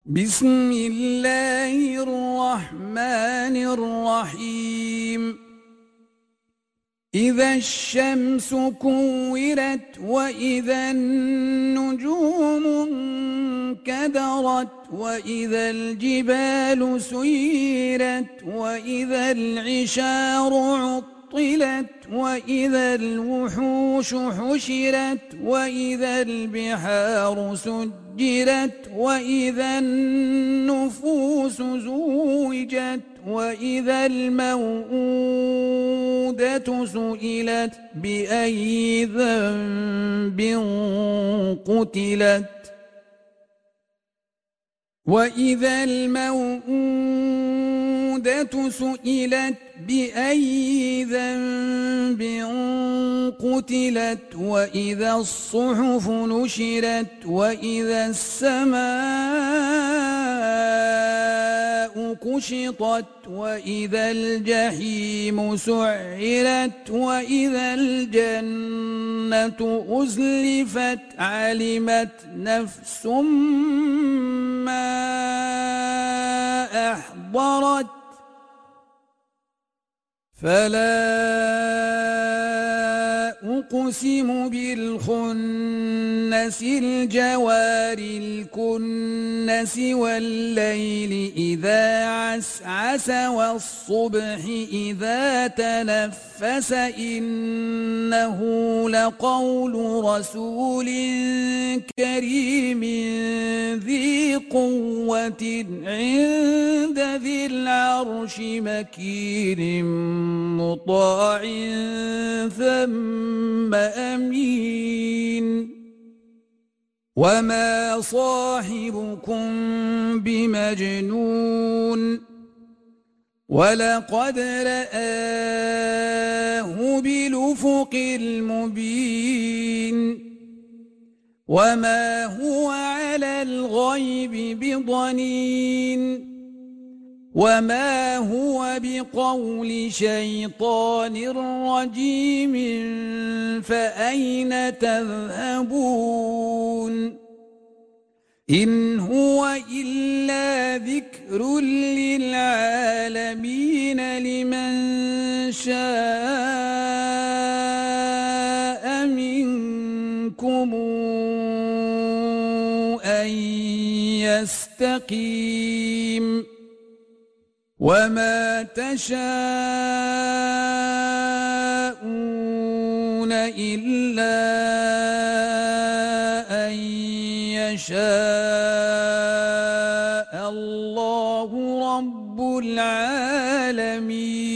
بسم الله الرحمن الرحيم إذا الشمس كورت وإذا النجوم انكدرت وإذا الجبال سيرت وإذا العشار عطلت وإذا الوحوش حشرت وإذا البحار سجرت وإذا النفوس زوجت وإذا الموءودة سئلت بأي ذنب قتلت وإذا الموءودة سئلت بأي ذنب قتلت وإذا الصحف نشرت وإذا السماء كشطت وإذا الجحيم سعرت وإذا الجنة أزلفت علمت نفس ما أحضرت فلا أقسم بالخنس الجوار الكنس والليل إذا عسعس والصبح إذا تنفس إنه لقول رسول كريم ذي قوة عند ذي العرش مكين مطاع ثم أمين وما صاحبكم بمجنون ولقد رآه بالأفق المبين وما هو على الغيب بضنين وما هو بقول شيطان رجيم فأين تذهبون إن هو إلا ذكر للعالمين لمن شاء منكم أن يستقيم وما تشاءون إلا أن يشاء الله رب العالمين.